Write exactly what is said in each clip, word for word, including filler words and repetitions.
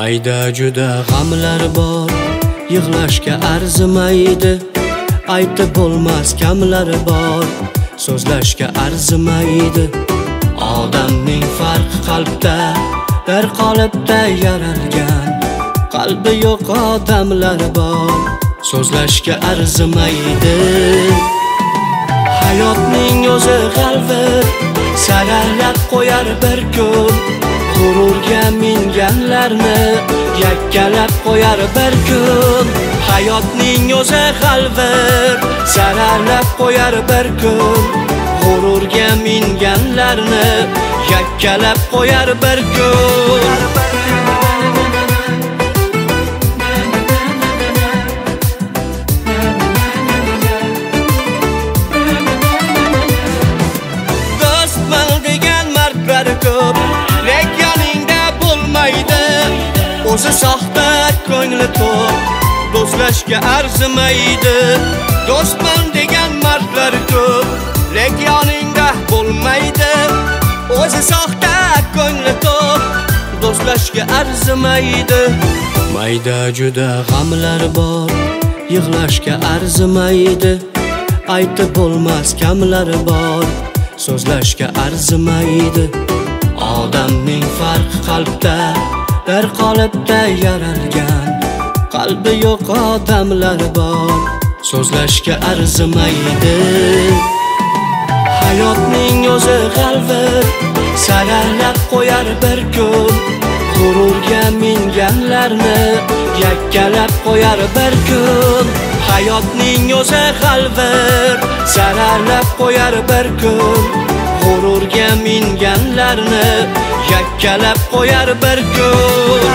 Mayda juda g'amlar bor, yig'lashga arzimaydi. Aytib bo'lmas kamlari bor, so'zlashga arzimaydi. Odamning farqi qalbda, bir qolipda yaralgan. Qalbi yo'q odamlar bor, so'zlashga arzimaydi. Hayotning o'zi g'alvir, saralab qo'yar bir kun. G'ururga minganlarni yakkalab qo'yar bir kun. Hayotning o'zi g'alvir, saralab qo'yar bir kun. G'ururga minganlarni yakkalab qo'yar bir kun. Do'stman degan mardlar ko'p, lek yoningda bo'lmaydi. O'zi soxta, ko'ngli to'q, do'stlashga arzimaydi. Do'stman degan mardlar ko'p, lek yoningda bo'lmaydi. O'zi soxta, ko'ngli to'q, do'stlashga arzimaydi. Mayda juda g'amlar bor, yig'lashga arzimaydi. Aytib bo'lmas kamlari bor, so'zlashga arzimaydi. Odamning farqi qalbda, bir qolipda yaralgan. Qalbi yo'q odamlar bor, so'zlashga arzimaydi. Hayotning o'zi g'alvir, saralab qo'yar bir kun. G'ururga minganlarni yakkalab qo'yar bir kun. Hayotning o'zi g'alvir, saralab qo'yar bir kun. G'ururga minganlarni yakkalab qo'yar bir kun.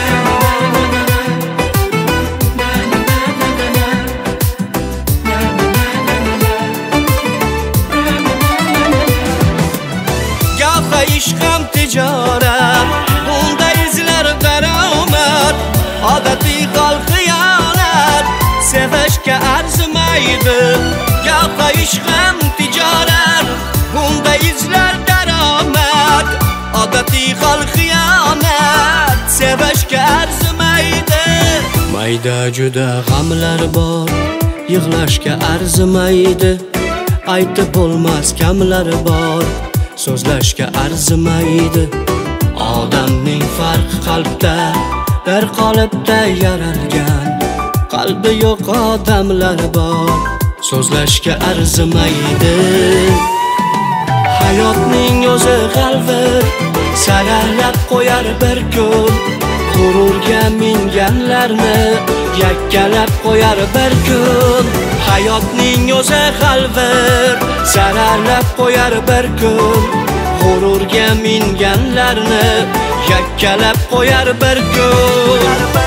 Gohi ishq ham tijorat, bunda izlar daromad. Odatiy hol xiyonat, sevishga arzimaydi. Gohi ishq ham tijorat, bunda izlar daromad. Odatiy hol xiyonat, sevishga arzimaydi. Mayda juda g'amlar bor, yig'lashga arzimaydi. Aytib bo'lmas kamlari bor, so'zlashga arzimaydi. Odamning farqi qalbda, bir qolipda yaralgan. Qalbi yo'q odamlar bor, so'zlashga arzimaydi. Hayotning o'zi g'alvir, saralab qo'yar bir kun. G'ururga minganlarni yakkalab qo'yar bir kun. Hayotning o'zi g'alvir, saralab qo'yar bir kun. G'ururga minganlarni yakkalab qo'yar bir kun.